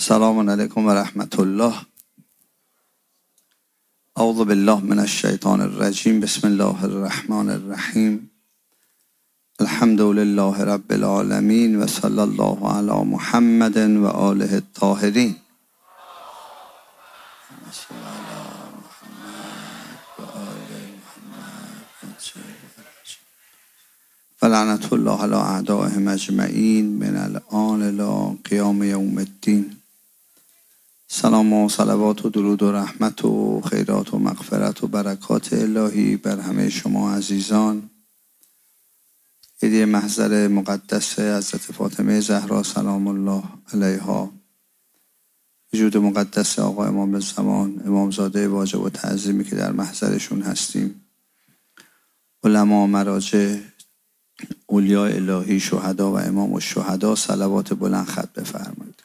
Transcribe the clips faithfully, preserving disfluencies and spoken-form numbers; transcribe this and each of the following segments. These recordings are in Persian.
سلام علیکم و رحمت الله. اعوذ بالله من الشیطان الرجیم. بسم الله الرحمن الرحیم. الحمد لله رب العالمین و صلی الله علی محمد و آله الطاهرین. و لعنت الله علی اعدائهم اجمعین من الآن الی قیام یوم الدین. سلام و صلوات و درود و رحمت و خیرات و مغفرت و برکات الهی بر همه شما عزیزان. هدیه محضر مقدس حضرت فاطمه زهرا سلام الله علیها، وجود مقدس آقا امام زمان امامزاده واجب و تعظیمی که در محضرشون هستیم، علما، مراجع، اولیاء الهی، شهدا و امام الشهدا، صلوات بلند خط بفرمایید.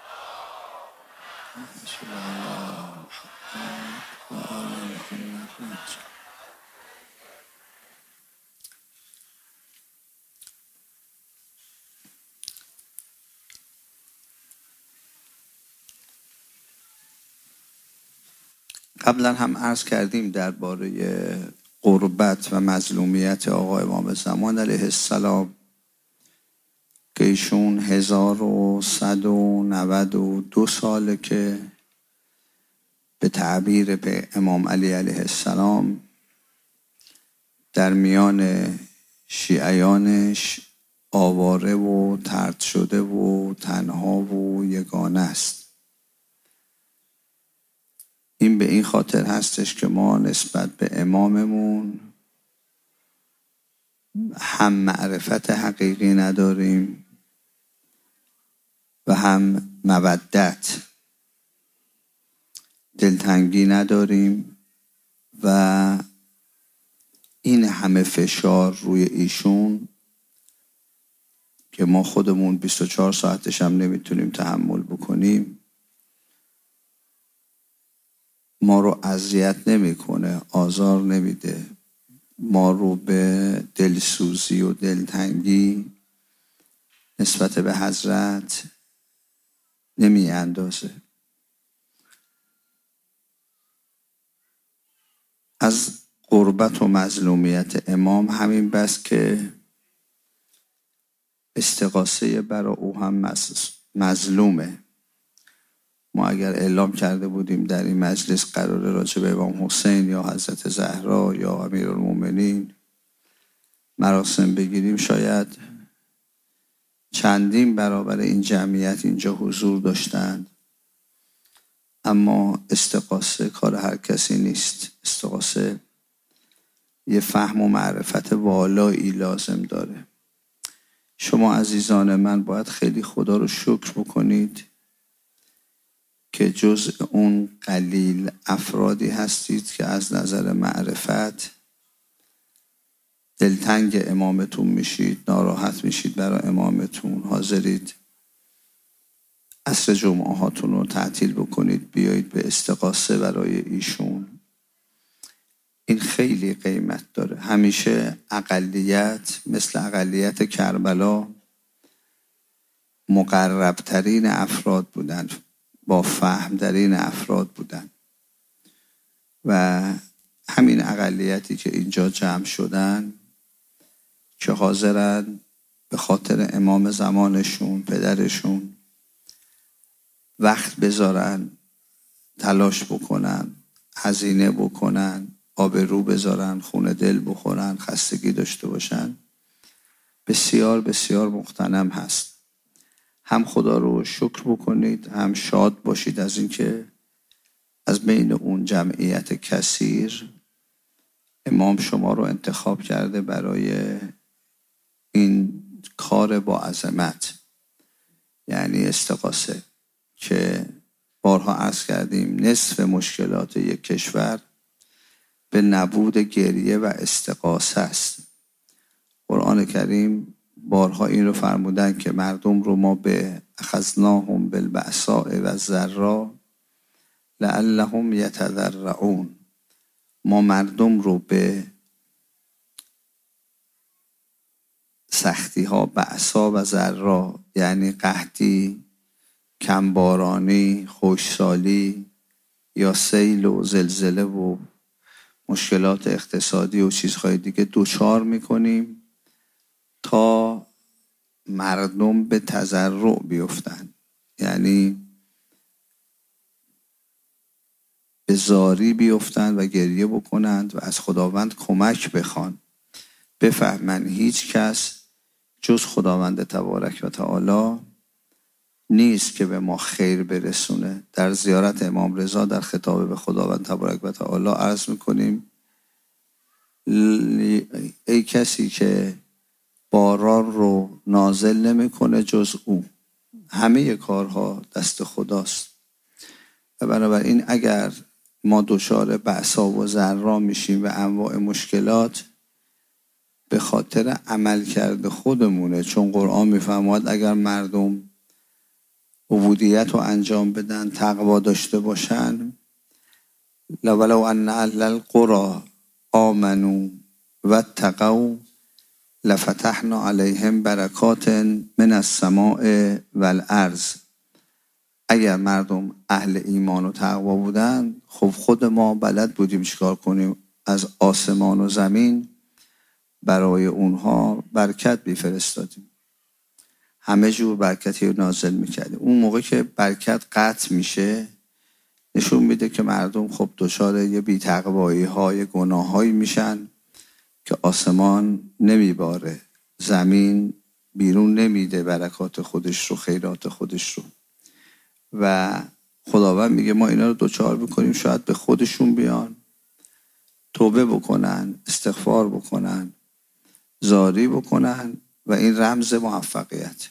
قبلا هم عرض کردیم درباره غربت و مظلومیت آقا امام زمان علیه السلام که ایشون هزار و صد و نود و دو ساله که به تعبیر به امام علی علیه السلام در میان شیعیانش آواره و طرد شده و تنها و یگانه است. این به این خاطر هستش که ما نسبت به اماممون هم معرفت حقیقی نداریم و هم مودت، دلتنگی نداریم و این همه فشار روی ایشون که ما خودمون بیست و چهار ساعتش هم نمیتونیم تحمل بکنیم، ما رو اذیت نمیکنه، آزار نمیده، ما رو به دلسوزی و دلتنگی نسبت به حضرت نمی اندازه. از غربت و مظلومیت امام همین بس که استغاثه برای او هم مظلومه. ما اگر اعلام کرده بودیم در این مجلس قرار راجع به امام حسین یا حضرت زهرا یا امیرالمومنین مراسم بگیریم، شاید چندین برابر این جمعیت اینجا حضور داشتند، اما استغاثه کار هر کسی نیست. استغاثه یه فهم و معرفت والایی لازم داره. شما عزیزان من باید خیلی خدا رو شکر بکنید که جز اون قلیل افرادی هستید که از نظر معرفت دلتنگ امامتون میشید، ناراحت میشید برای امامتون، حاضرید عصر جمعه هاتون رو تعطیل بکنید بیایید به استغاثه برای ایشون. این خیلی قیمت داره. همیشه اقلیت مثل اقلیت کربلا مقربترین افراد بودن، با فهمترین افراد بودن و همین اقلیتی که اینجا جمع شدن که حاضرن به خاطر امام زمانشون، پدرشون وقت بذارن، تلاش بکنن، هزینه بکنن، آبرو بذارن، خون دل بخورن، خستگی داشته باشن، بسیار بسیار مغتنم هست. هم خدا رو شکر بکنید، هم شاد باشید از اینکه از بین اون جمعیت کثیر امام شما رو انتخاب کرده برای این کار با عظمت، یعنی استغاثه، که بارها عرض کردیم نصف مشکلات یک کشور به نبود گریه و استغاثه است. قرآن کریم بارها این رو فرمودن که مردم رو ما به اخذناهم بالبأساء و الضراء لعلهم یتضرعون، ما مردم رو به سختی ها، بأسا و ضرا یعنی قحطی، کمبارانی، خشکسالی یا سیل و زلزله و مشکلات اقتصادی و چیزهای دیگه دوچار میکنیم تا مردم به تضرع بیفتن، یعنی به زاری بیفتند و گریه بکنند و از خداوند کمک بخوان. بفهمن هیچ کس جز خداوند تبارک و تعالی نیست که به ما خیر برسونه. در زیارت امام رضا در خطاب به خداوند تبارک و تعالی عرض میکنیم ای کسی که باران رو نازل نمیکنه جز او، همه کارها دست خداست. و بنابراین اگر ما دچار بأسا و ضرا میشیم و انواع مشکلات، به خاطر عمل کرده خودمونه. چون قرآن میفرماید اگر مردم عبودیت رو انجام بدن، تقوا داشته باشن، ولو ان اهل القری آمنوا واتقوا لفتحنا علیهم برکات من السماء والارض. اگر مردم اهل ایمان و تقوا بودن، خب خود ما بلد بودیم چیکار کنیم، از آسمان و زمین برای اونها برکت بیفرستادیم، همه جور برکتی رو نازل میکردیم. اون موقع که برکت قطع میشه نشون میده که مردم خب دچار یه بی‌تقوایی های گناه هایی میشن که آسمان نمیباره، زمین بیرون نمیده برکات خودش رو، خیرات خودش رو. و خداوند میگه ما اینا رو دوچار بکنیم، شاید به خودشون بیان، توبه بکنن، استغفار بکنن، زاری بکنن و این رمز موفقیت.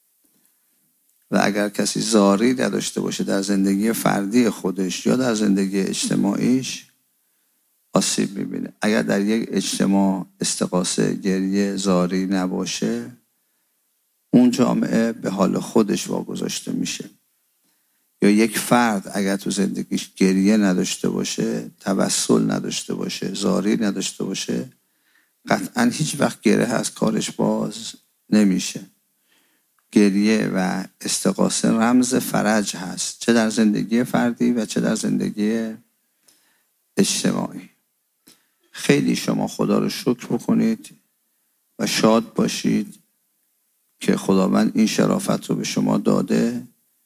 و اگر کسی زاری نداشته باشه در زندگی فردی خودش یا در زندگی اجتماعیش، آسیب میبینه. اگر در یک اجتماع استغاثه، گریه، زاری نباشه، اون جامعه به حال خودش واگذاشته میشه. یا یک فرد اگر تو زندگیش گریه نداشته باشه، توسل نداشته باشه، زاری نداشته باشه، قطعا هیچ وقت گره از کارش باز نمیشه. گریه و استغاثه رمز فرج هست، چه در زندگی فردی و چه در زندگی اجتماعی. خیلی شما خدا رو شکر بکنید و شاد باشید که خداوند این شرافت رو به شما داده.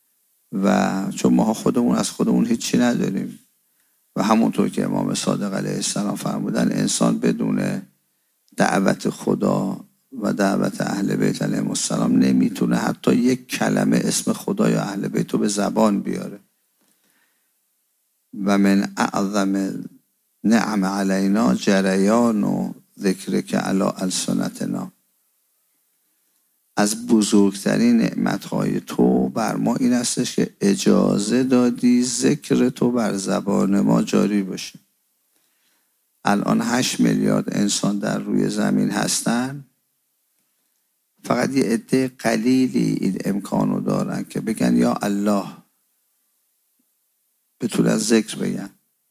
و چون ما خودمون از خودمون هیچی نداریم و همونطور که امام صادق علیه السلام فرمودن، انسان بدون دعوت خدا و دعوت اهل بیت علیهم السلام نمیتونه حتی یک کلمه اسم خدا یا اهل بیت رو به زبان بیاره. و من اعظم نعم علینا جریان و ذکر که علی السنتنا. از بزرگترین نعمتهای تو بر ما این هستش که اجازه دادی ذکر تو بر زبان ما جاری باشه. الان هشت میلیارد انسان در روی زمین هستن، فقط یه عده قلیلی این امکانو دارن که بگن یا الله، بتونن از ذکر بگن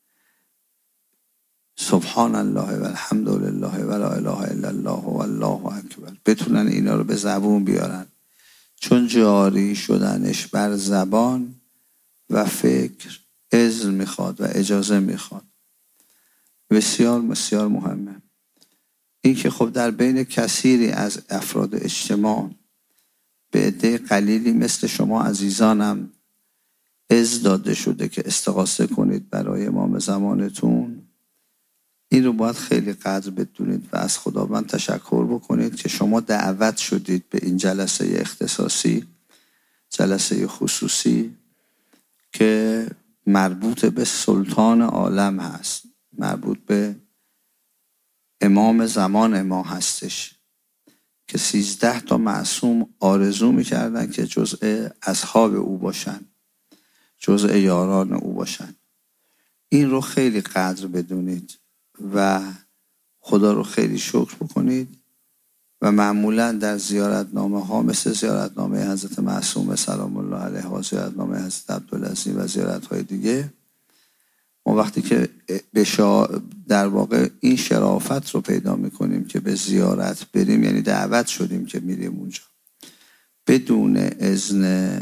سبحان الله و الحمد لله و لا اله الا الله و الله اکبر، بتونن اینا رو به زبون بیارن. چون جاری شدنش بر زبان و فکر اذن میخواد و اجازه میخواد. بسیار بسیار مهمه. این که خب در بین کثیری از افراد اجتماع به عده قلیلی مثل شما عزیزانم اذن داده شده که استغاثه کنید برای امام زمانتون، این رو باید خیلی قدر بدونید و از خداوند تشکر بکنید که شما دعوت شدید به این جلسه اختصاصی، جلسه خصوصی که مربوط به سلطان عالم هست، مربوط به امام زمان ما هستش که سیزده تا معصوم آرزو میکردن که جزء اصحاب او باشن، جزء یاران او باشن. این رو خیلی قدر بدونید و خدا رو خیلی شکر بکنید. و معمولا در زیارتنامه ها مثل زیارتنامه حضرت معصوم سلام الله علیه و زیارتنامه حضرت عبدالعظیم و زیارت های دیگه، ما وقتی که در واقع این شرافت رو پیدا میکنیم که به زیارت بریم، یعنی دعوت شدیم که میریم اونجا، بدون اذن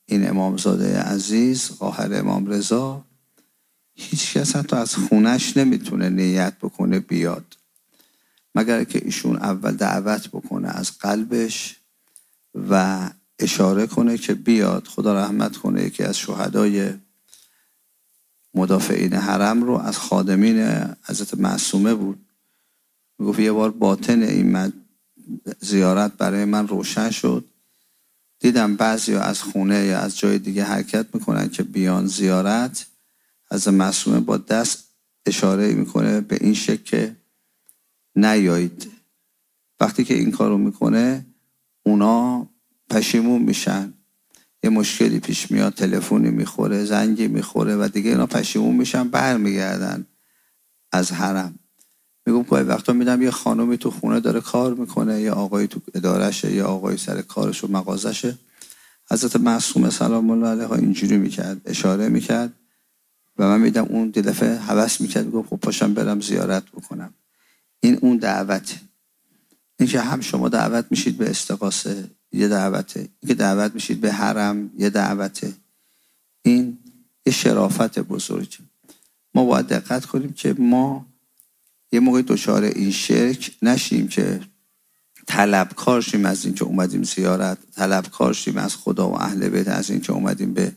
این امامزاده عزیز قاهر امام رضا، هیچ کس حتی از خونش نمیتونه نیت بکنه بیاد، مگر که ایشون اول دعوت بکنه از قلبش و اشاره کنه که بیاد. خدا رحمت کنه یکی از شهدای مدافعین حرم رو از خادمین حضرت معصومه بود، میگفت یه بار باطن این زیارت برای من روشن شد، دیدم بعضی از خونه یا از جای دیگه حرکت میکنن که بیان زیارت، از معصومه با دست اشاره میکنه به این شکل که نیایید. وقتی که این کارو میکنه اونا پشیمون میشن، یه مشکلی پیش میاد، تلفنی میخوره، زنگی میخوره و دیگه اینا پشیمون میشن، برمیگردن از حرم. میگم گاهی وقتا میدم یه خانومی تو خونه داره کار میکنه، یا آقایی تو ادارشه، یا آقایی سر کارش و مغازشه، حضرت معصومه سلام الله علیها اینجوری میکرد، اشاره میکرد و من میدم اون دی دفعه هوس میکرد، میگم خب پاشم برم زیارت بکنم. این اون دعوته. این که هم شما دعوت میشید به استغاثه یه دعوته، این که دعوت میشید به حرم یه دعوته. این یه شرافت بزرگه. ما باید دقت کنیم که ما یه موقع دچار این شرک نشیم که طلبکار شیم از این که اومدیم زیارت، طلبکار شیم از خدا و اهل بیت از این که اومدیم به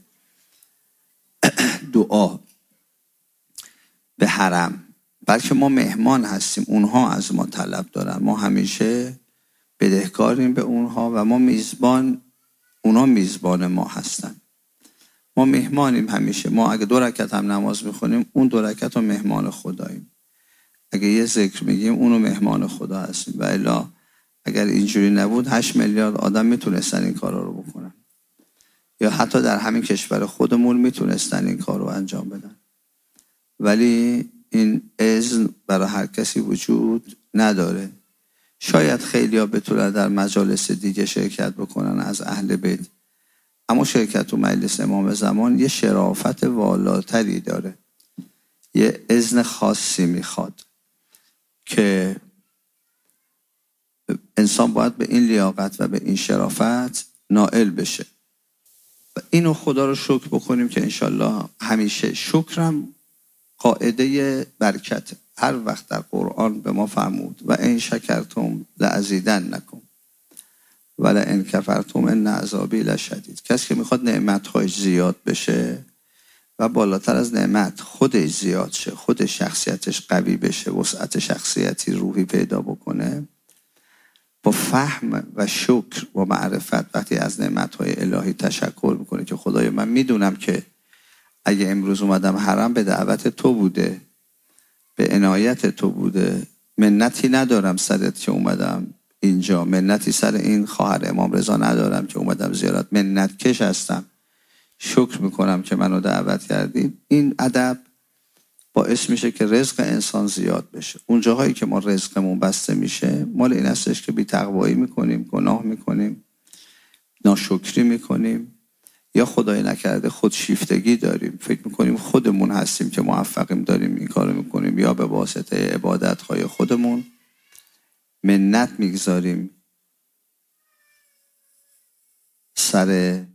دعا به حرم، بلکه ما مهمان هستیم، اونها از ما طلب دارن، ما همیشه بدهکاریم به اونها و ما میزبان، اونها میزبان ما هستن. ما مهمانیم همیشه. ما اگه دو رکعت هم نماز میخونیم اون دو رکعت رو مهمان خداییم، اگه یه ذکر میگیم اونو مهمان خدا هستیم. و الا اگر اینجوری نبود هشت میلیارد آدم میتونستن این کارا رو بکنن، یا حتی در همین کشور خودمون میتونستن این کار رو انجام بدن، ولی این اذن برای هر کسی وجود نداره. شاید خیلی ها بتونن در مجالس دیگه شرکت بکنن از اهل بیت، اما شرکت تو مجلس امام زمان یه شرافت والاتری داره، یه اذن خاصی میخواد که انسان باید به این لیاقت و به این شرافت نائل بشه. و اینو خدا رو شکر بکنیم که انشالله همیشه شکرم قاعده برکت. هر وقت در قرآن به ما فرمود و این شکرتم لازیدنکم و لئن کفرتم ان عذابی لشدید. کسی که میخواد نعمت‌هاش زیاد بشه و بالاتر از نعمت خودش زیاد شه، خود شخصیتش قوی بشه، وسعت شخصیتی روحی پیدا بکنه، با فهم و شکر و معرفت وقتی از نعمت‌های الهی تشکر میکنه که خدای من میدونم که اگه امروز اومدم حرم به دعوت تو بوده، به عنایت تو بوده، منتی ندارم سرت که اومدم اینجا، منتی سر این خواهر امام رضا ندارم که اومدم زیارت، منت کش هستم، شکر میکنم که منو دعوت کردید. این ادب باعث میشه که رزق انسان زیاد بشه. اون جاهایی که ما رزقمون بسته میشه مال این هستش که بی تقوایی میکنیم، گناه میکنیم، ناشکری میکنیم، یا خدای نکرده خودشیفتگی داریم، فکر میکنیم خودمون هستیم که موفقیم داریم این کارو میکنیم، یا به واسطه عبادتهای خودمون منت میگذاریم سر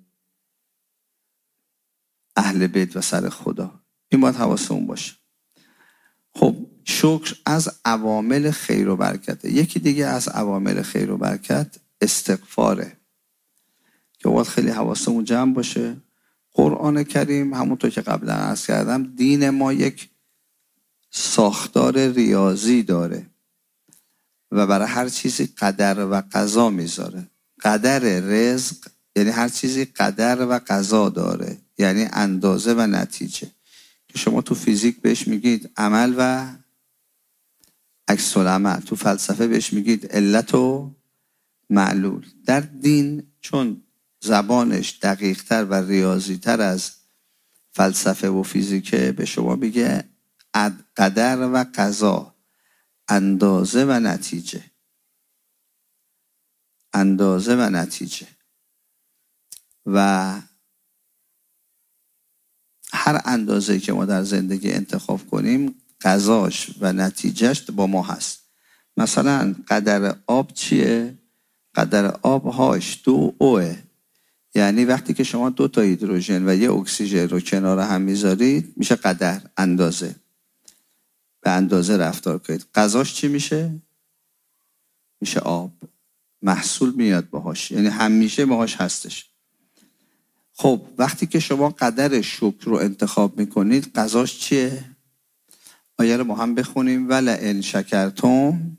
اهل بیت و سر خدا. این باید حواسمون باشه. خب شکر از عوامل خیر و برکته. یکی دیگه از عوامل خیر و برکت استغفاره که باید خیلی حواسمون جمع باشه. قرآن کریم همونطور که قبلا عرض کردم دین ما یک ساختار ریاضی داره و برای هر چیزی قدر و قضا میذاره. قدر رزق یعنی هر چیزی قدر و قضا داره، یعنی اندازه و نتیجه، که شما تو فیزیک بهش میگید عمل و عکس العمل، تو فلسفه بهش میگید علت و معلول. در دین چون زبانش دقیق تر و ریاضی تر از فلسفه و فیزیکه، به شما میگه قدر و قضا، اندازه و نتیجه، اندازه و نتیجه. و هر اندازه که ما در زندگی انتخاب کنیم قضاش و نتیجهش با ما هست. مثلا قدر آب چیه؟ قدر آب هاش دو اوه، یعنی وقتی که شما دو تا هیدروژن و یه اکسیژن رو کنار هم میذارید میشه قدر، اندازه. به اندازه رفتار کنید. غذاش چی میشه؟ میشه آب. محصول میاد باهاش، یعنی همیشه باهاش هستش. خب وقتی که شما قدر شکر رو انتخاب میکنید غذاش چیه؟ آیه رو با هم بخونیم. ولئن شکرتم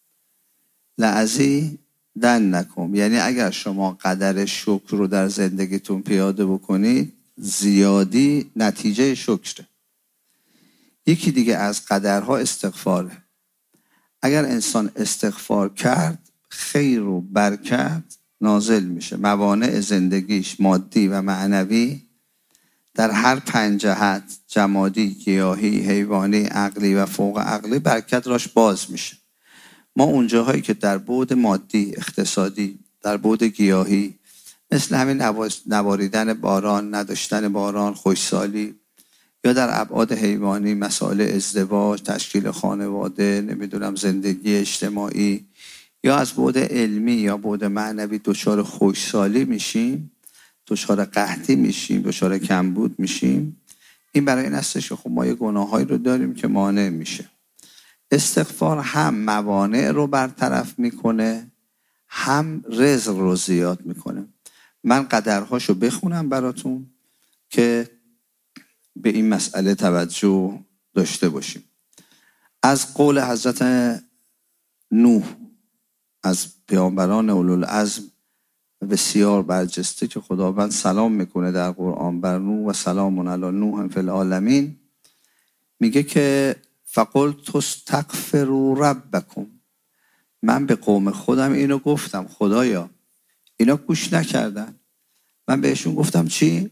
لأزیدنکم. یعنی اگر شما قدر شکر رو در زندگیتون پیاده بکنید زیادی نتیجه شکره. یکی دیگه از قدرها استغفاره. اگر انسان استغفار کرد خیر و برکت نازل میشه. موانع زندگیش مادی و معنوی در هر پنج جهت، جمادی، گیاهی، حیوانی، عقلی و فوق عقلی، برکت راش باز میشه. ما اونجاهایی که در بعد مادی، اقتصادی، در بعد گیاهی، مثل همین نواریدن باران، نداشتن باران، خوشسالی، یا در ابعاد حیوانی مسائل ازدواج، تشکیل خانواده، نمیدونم زندگی اجتماعی، یا از بعد علمی یا بعد معنوی دچار خوشسالی میشیم، دچار قحطی میشیم، دچار کمبود میشیم، این برای این هستش که خب ما یه گناهایی رو داریم که مانع میشه. استغفار هم موانع رو برطرف میکنه هم رزق رو زیاد میکنه. من قدرهاشو بخونم براتون که به این مسئله توجه داشته باشیم. از قول حضرت نوح، از پیامبران اولوالعزم بسیار برجسته که خداوند سلام میکنه در قرآن بر نوح و سلام علی نوح فی العالمین، میگه که فقلت استغفروا ربکم. من به قوم خودم اینو گفتم خدایا، اینا گوش نکردن. من بهشون گفتم چی؟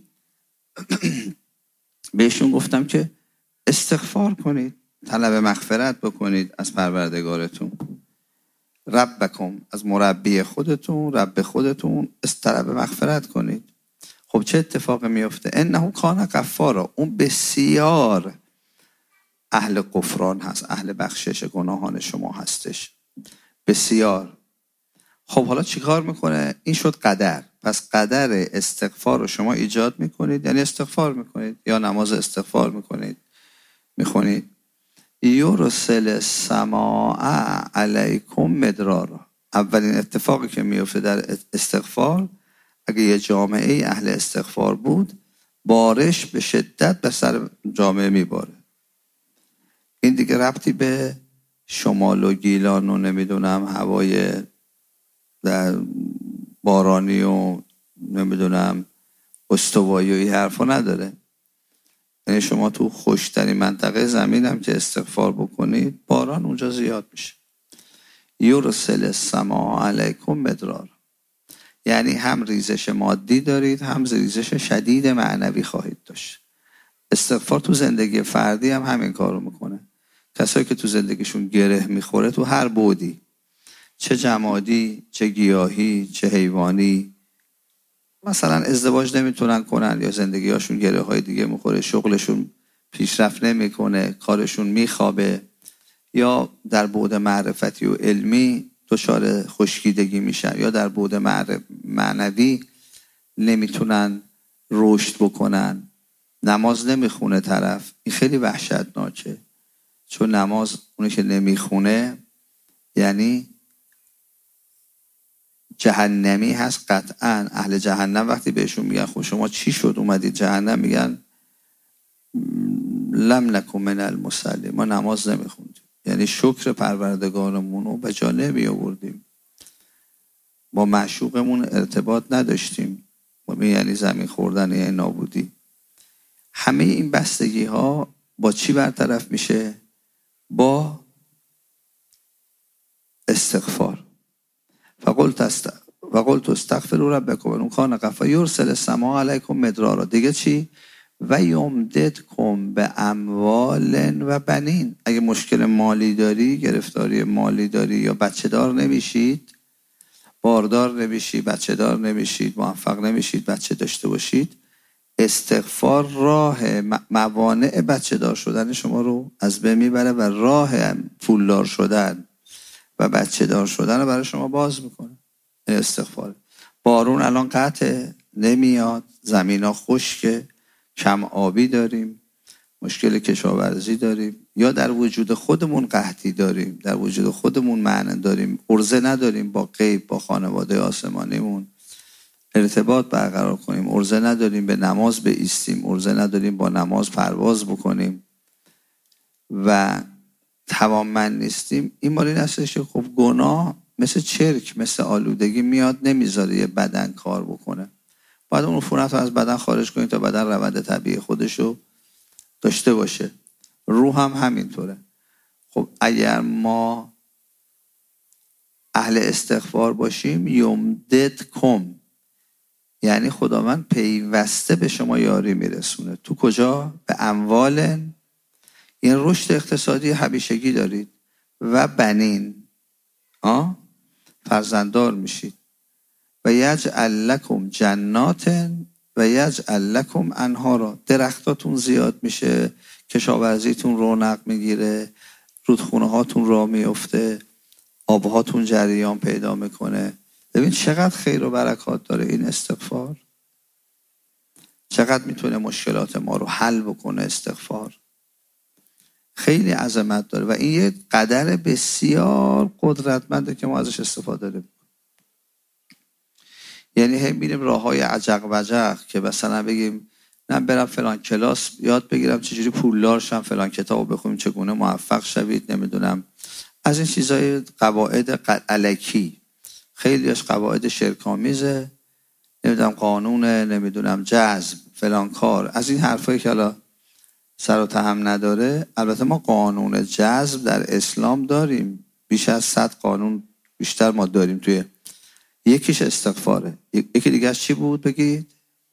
بهشون گفتم که استغفار کنید، طلب مغفرت بکنید از پروردگارتون. ربکم، از مربی خودتون، رب خودتون طلب مغفرت کنید. خب چه اتفاقی میفته؟ انه کان غفارا، اون بسیار اهل غفران هست، اهل بخشش گناهان شما هستش، بسیار. خب حالا چیکار میکنه؟ این شد قدر. پس قدر استغفار رو شما ایجاد میکنید، یعنی استغفار میکنید یا نماز استغفار میکنید، میخونید. یرسل السماء علیکم مدرارا. اولین اتفاقی که میفته در استغفار، اگه یه جامعه اهل استغفار بود، بارش به شدت به سر جامعه میباره. این دیگه ربطی به شمال و گیلان و نمیدونم هوای در بارانی و نمیدونم استوایی و این حرفا نداره. یعنی شما تو خوشترین منطقه زمین هم که استغفار بکنید باران اونجا زیاد میشه. یرسل السماء علیکم مدرارا، یعنی هم ریزش مادی دارید هم ریزش شدید معنوی خواهید داشت. استغفار تو زندگی فردی هم همین کارو میکنه. کسایی که تو زندگیشون گره میخوره تو هر بعدی، چه جمادی، چه گیاهی، چه حیوانی، مثلا ازدواج نمیتونن کنن یا زندگیاشون گره های دیگه میخوره، شغلشون پیشرفت نمیکنه، کارشون میخوابه، یا در بعد معرفتی و علمی دچار خشکیدگی میشن، یا در بعد معنوی نمیتونن رشد بکنن، نماز نمیخونه طرف. این خیلی وحشتناکه، چون نماز اونی که نمیخونه یعنی جهنمی هست قطعا. اهل جهنم وقتی بهشون میگن خب شما چی شد اومدید جهنم، میگن لم نکن من المصلین، ما نماز نمیخوندیم، یعنی شکر پروردگارمون رو به جا نمی آوردیم، با معشوقمون ارتباط نداشتیم، یعنی زمین خوردن، یعنی نابودی. همه این بستگی ها با چی برطرف میشه؟ با استغفار. فقلت است فقلت استغفروا ربکم انه کان غفارا یرسل السماء علیکم مدرارا. دیگه چی؟ و یمددکم به اموال و بنین. اگه مشکل مالی داری، گرفتاری مالی داری، یا بچه دار نمیشید، باردار نمیشید، بچه دار نمیشید، موفق نمیشید بچه داشته باشید، استغفار راه موانع بچه دار شدن شما رو از بین میبره و راه پولدار شدن و بچه دار شدن رو برای شما باز میکنه. استغفار. بارون الان قطعه، نمیاد، زمین ها خشکه، کم آبی داریم، مشکل کشاورزی داریم، یا در وجود خودمون قحطی داریم، در وجود خودمون معنی داریم، عرضه نداریم با غیب، با خانواده آسمانیمون ارتباط برقرار کنیم، عرضه نداریم به نماز بایستیم، عرضه نداریم با نماز پرواز بکنیم و توانمند نیستیم. این مالی هستش که خب گناه مثل چرک، مثل آلودگی میاد، نمیذاره یه بدن کار بکنه. باید اون عفونت رو از بدن خارج کنیم تا بدن روند طبیعی خودشو داشته باشه. روح هم همینطوره. خب اگر ما اهل استغفار باشیم، یمدد کم، یعنی خداوند پیوسته به شما یاری میرسونه. تو کجا؟ به اموال. این رشد اقتصادی همیشگی دارید و بنین، آه؟ فرزنددار میشید. و یجعل لکم جنات و یجعل لکم انهارا، درختاتون زیاد میشه، کشاورزیتون رونق میگیره، رودخونه هاتون راه میفته، آبهاتون جریان پیدا میکنه. ببین چقدر خیر و برکات داره این استغفار، چقدر میتونه مشکلات ما رو حل بکنه استغفار. خیلی عظمت داره و این یه قدر بسیار قدرتمنده که ما ازش استفاده داریم. یعنی هم میریم راه های عجق وجق که مثلا بگیم نه برم فلان کلاس یاد بگیرم چجوری پولدار شم، فلان کتابو بخونیم چگونه موفق شوید، نمیدونم از این چیزای قواعد الکی، خیلیش قواعد شرک‌آمیزه، نمیدونم قانون، نمیدونم جذب، فلان کار، از این حرفایی که حالا سر و تهم نداره. البته ما قانون جذب در اسلام داریم، بیش از صد قانون بیشتر ما داریم توی، یکیش استغفاره. یکی دیگه چی بود بگید؟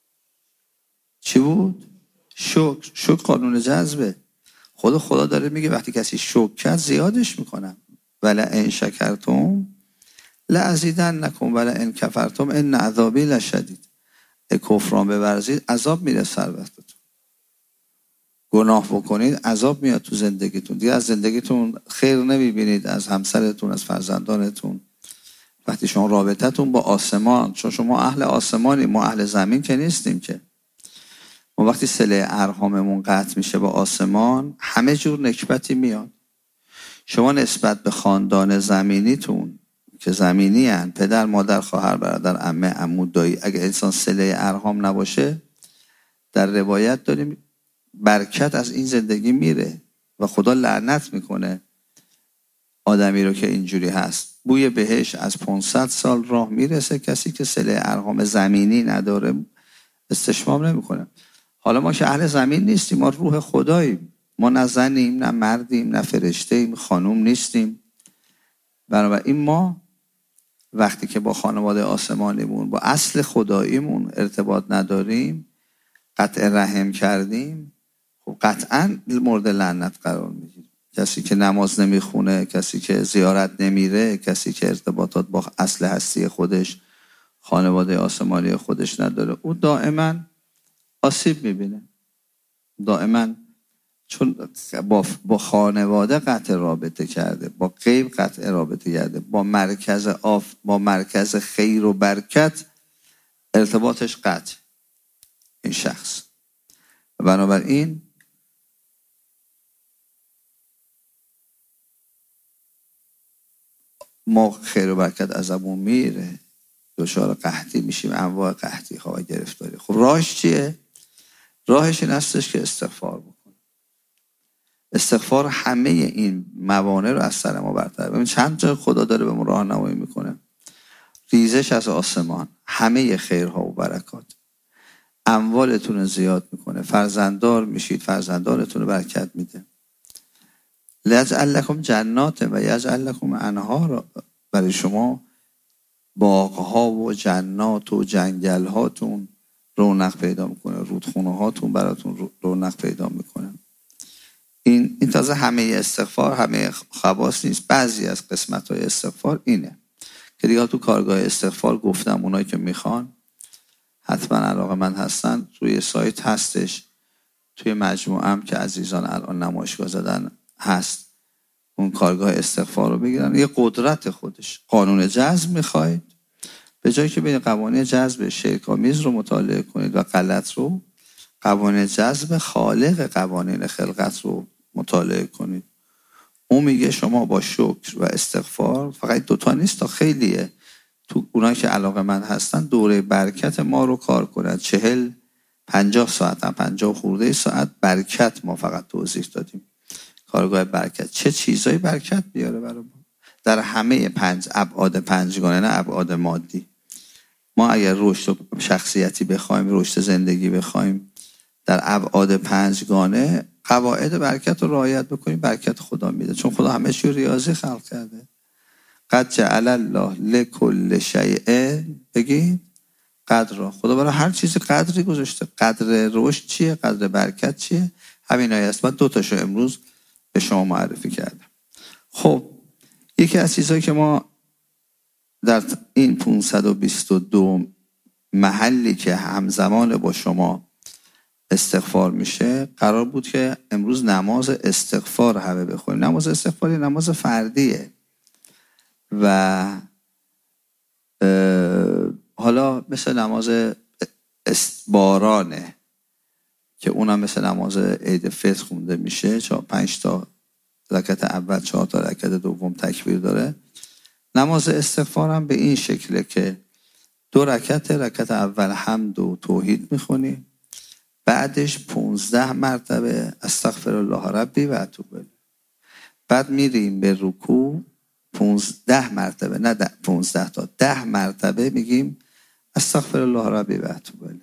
چی بود؟ شکر. شکر قانون جذبه. خود خدا داره میگه وقتی کسی شکر کرد زیادش میکنم، ولی ان شکرتم لازیدنکم ولی ان کفرتم ان عذابی لشدید. کفران بورزید عذاب میره سر وقتتون، گناه بکنید عذاب میاد تو زندگیتون، دیگه از زندگیتون خیر نمیبینید، از همسرتون، از فرزندانتون. وقتی شما رابطتون با آسمان، چون شما اهل آسمانی، ما اهل زمین که نیستیم که، ما وقتی صله ارحاممون قطع میشه با آسمان همه جور نکبتی میاد. شما نسبت به خاندان زمینیتون که زمینی هن، پدر، مادر، خواهر، برادر، عمه، عمو، دایی، اگه انسان صله ارحام نباشه، در روایت داریم برکت از این زندگی میره و خدا لعنت میکنه آدمی رو که اینجوری هست. بوی بهش از پانصد سال راه میرسه، کسی که صله ارحام زمینی نداره استشمام نمیکنه. حالا ما که اهل زمین نیستیم، ما روح خداییم، ما نه زنیم، نه مردیم، نه فرشته‌ایم، خانوم نیستیم. بنابراین ما وقتی که با خانواده آسمانیمون، با اصل خداییمون ارتباط نداریم، قطع رحم کردیم، خب قطعا مورد لعنت قرار میگیریم. کسی که نماز نمیخونه، کسی که زیارت نمیره، کسی که ارتباطات با اصل هستی خودش، خانواده آسمانی خودش نداره، او دائما آسیب میبینه. دائما چون با, با خانواده قطع رابطه کرده، با غیب قطع رابطه کرده، با مرکز آف با مرکز خیر و برکت ارتباطش قطع این شخص. بنابراین ما خیر و برکت ازمون میره، دچار قحطی میشیم، انواع قحطی ها و گرفتاری. خب راهش چیه؟ راهش این هستش که استغفار بکن. استغفار همه این موانع رو از سر ما برطرف. ببین چند جا خدا داره به ما راهنمایی میکنه. ریزش از آسمان، همه خیرها و برکات، اموالتون رو زیاد میکنه، فرزنددار میشید، فرزندانتون رو برکت میده. لیجعل لکم جنات و یجعل لکم انهارا، برای شما باغها و جنات و جنگل هاتون رونق پیدا میکنه، رودخونه هاتون براتون رونق پیدا میکنه. این این تازه همه استغفار همه خواص نیست، بعضی از قسمت های استغفار اینه که دیگه تو کارگاه استغفار گفتم، اونایی که میخوان حتما علاقه‌مند هستن روی سایت هستش، توی مجموعه هم که عزیزان الان نمایشگاه زدن هست، اون کارگاه استغفار رو بگیرن. یه قدرت خودش. قانون جذب میخواید، به جایی که بین قوانین جذب شرک‌آمیز رو مطالعه کنید و غلط رو، قوانین جذب خالق قوانین خلقت رو مطالعه کنید. اون میگه شما با شکر و استغفار، فقط دوتا نیست تا خیلیه، تو اونایی که علاقه من هستن دوره برکت ما رو کار کنند. چهل پنجاه ساعت هم پنجاه خورده ساعت برکت ما فقط توضیح دادیم. کارگاه برکت چه چیزایی برکت بیاره برای ما در همه پنج ابعاد پنجگانه، نه ابعاد مادی. ما اگر رشد شخصیتی بخوایم، رشد زندگی بخوایم در ابعاد پنجگانه، قواعد برکت رو رعایت بکنیم، برکت خدا میده. چون خدا همه چی ریاضی خلق کرده. قد جعل الله لکل شیء، بگید قدر. خدا برای هر چیزی قدری گذاشته. قدر رشد چیه؟ قدر برکت چیه؟ همین آیه است. من دو تاشو امروز به شما معرفی کردم. خب یکی از چیزهایی که ما در این پانصد و بیست و دو محلی که همزمان با شما استغفار میشه، قرار بود که امروز نماز استغفار همه بخونیم. نماز استغفار نماز فردیه و حالا مثل نماز بارانه که اونم مثل نماز عید فطر خونده میشه، چهار پنج تا رکعت اول، چهار تا رکعت دوم تکبیر داره. نماز استغفار هم به این شکله که دو رکعت، رکعت اول حمد و توحید میخونی، بعدش پونزده مرتبه استغفر الله ربی و اتوب الیه. بعد میریم به رکوع، پونزده مرتبه، نه پونزده تا ده مرتبه میگیم استغفر الله ربی و اتوب الیه.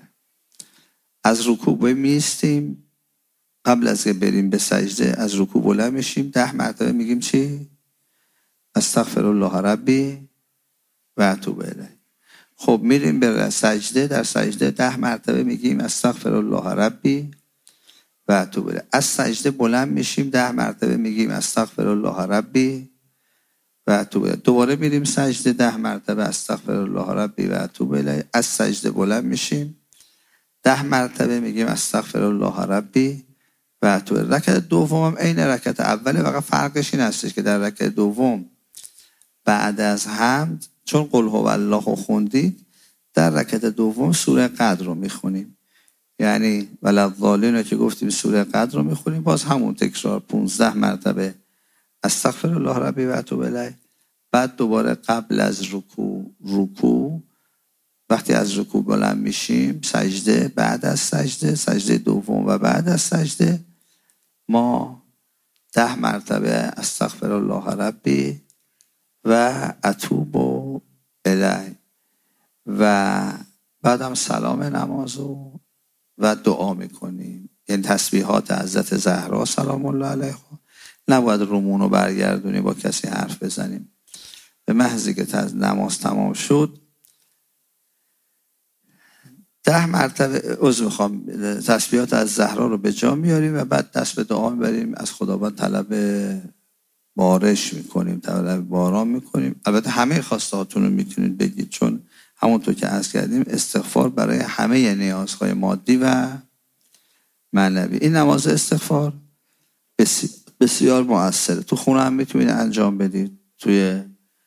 از رکوع میستیم، قبل از که بریم به سجده از رکوع بلند میشیم، ده مرتبه میگیم چی؟ استغفر الله ربی و اتوب الیه. خب میریم به سجده، در سجده ده مرتبه میگیم استغفر الله ربی و اتوب الیه. از سجده بلند میشیم، ده مرتبه میگیم استغفر الله ربی و اتوب الیه. دوباره میریم سجده، ده مرتبه استغفر الله ربی و اتوب الیه. از سجده بلند میشیم، ده مرتبه میگیم استغفر الله ربی و اتوب الیه. رکعت دوم هم عین رکعت اوله، فقط فرقش این هستش که در رکعت دوم بعد از حمد، چون قل هو الله رو خوندید، در رکعت دوم سوره قدر رو میخونیم. یعنی ولضالین رو که گفتیم سوره قدر رو میخونیم، باز همون تکرار پونزده مرتبه استغفر الله ربی و اتوب الیه. بعد دوباره قبل از رکوع رکوع وقتی از رکوع بلند میشیم، سجده، بعد از سجده سجده دوم و بعد از سجده ما ده مرتبه استغفر الله ربی و اتوب الیه و بعدم سلام نمازو و دعا میکنیم. یعنی تسبیحات حضرت زهرا سلام الله علیها. نباید رومونو برگردونی با کسی حرف بزنیم. به محضی که نماز تمام شد ده مرتبه عذر میخوام تسبیحات از زهرا رو به جا میاریم و بعد دست به دعا میبریم، از خداوند طلب بارش میکنیم، طلب باران میکنیم. البته همه خواستهاتون رو میتونید بگید، چون همونطور که عرض کردیم استغفار برای همه نیازهای مادی و معنوی. این نماز استغفار بسیار مؤثره. تو خونه هم میتونید انجام بدید، توی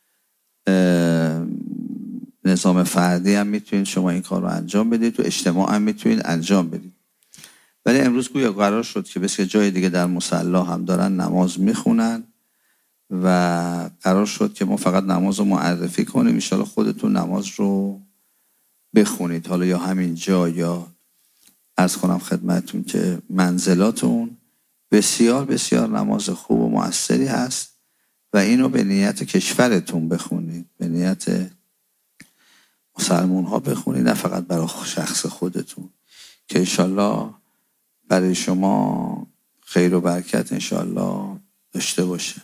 نظام فردی هم میتونید شما این کار رو انجام بدید، تو اجتماع هم میتونید انجام بدید. ولی امروز گویا قرار شد که بسیار جای دیگه در مصلی هم دارن نماز میخونن و قرار شد که ما فقط نماز رو معرفی کنیم. ان شاءالله خودتون نماز رو بخونید، حالا یا همین جا یا عرض کنم خدمتتون که منزلاتون. بسیار بسیار نماز خوب و مؤثری هست و اینو به نیت کشورتون بخونید، به نیت مسلمون ها بخونید، نه فقط برای شخص خودتون، که انشالله برای شما خیر و برکت انشالله داشته باشه.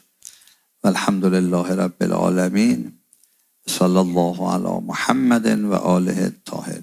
والحمدلله رب العالمین. صلی الله علی محمد و آله الطاهرین.